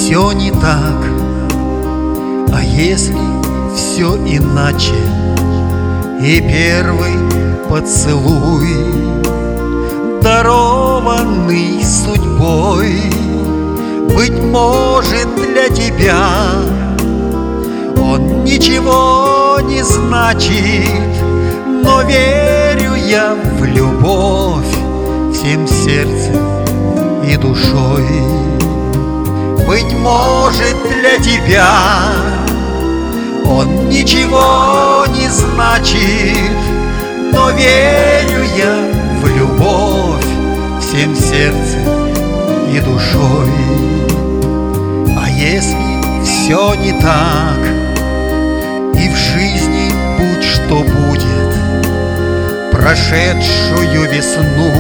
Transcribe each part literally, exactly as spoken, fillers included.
все не так, а если все иначе, и первый поцелуй, дарованный судьбой, быть может, для тебя он ничего не значит, но верю я в любовь всем сердцем и душой. Быть может, для тебя он ничего не значит, но верю я в любовь всем сердцем и душой. А если все не так, и в жизни будь что будет, прошедшую весну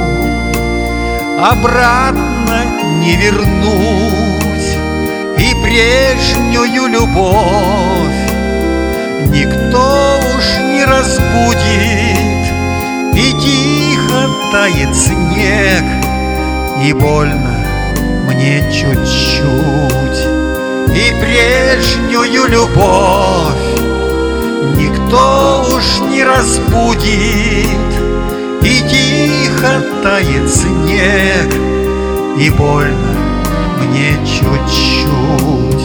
обратно не вернуть, и прежнюю любовь никто уж не разбудит, и тихо тает снег, и больно мне чуть-чуть, и прежнюю любовь никто уж не разбудит, и тихо тает снег, и больно мне чуть-чуть.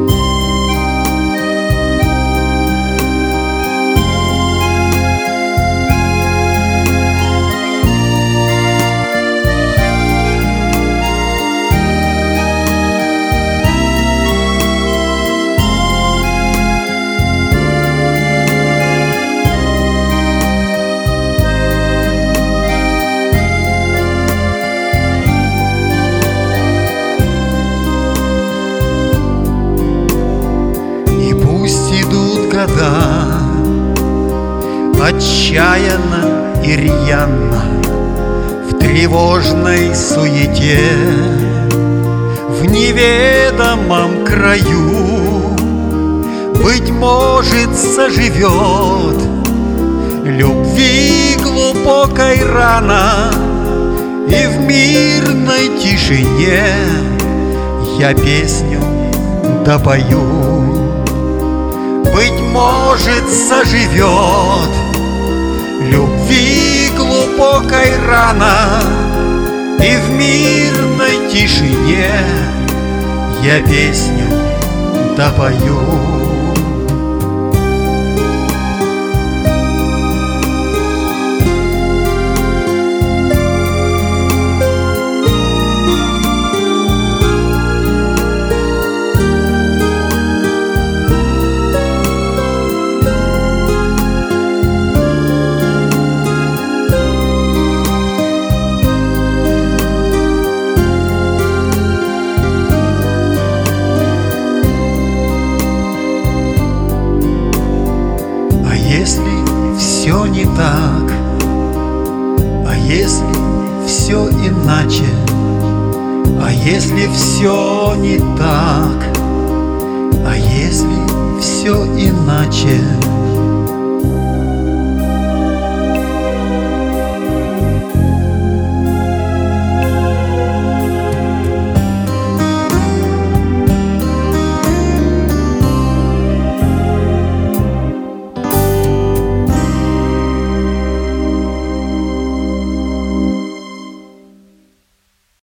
Года отчаянно и рьяно в тревожной суете, в неведомом краю, быть может, заживет любви глубокой рана, и в мирной тишине я песню допою. Быть может, заживет любви глубокой рана, и в мирной тишине я песню допою. Все не так, а если все иначе, а если все не так, а если все иначе.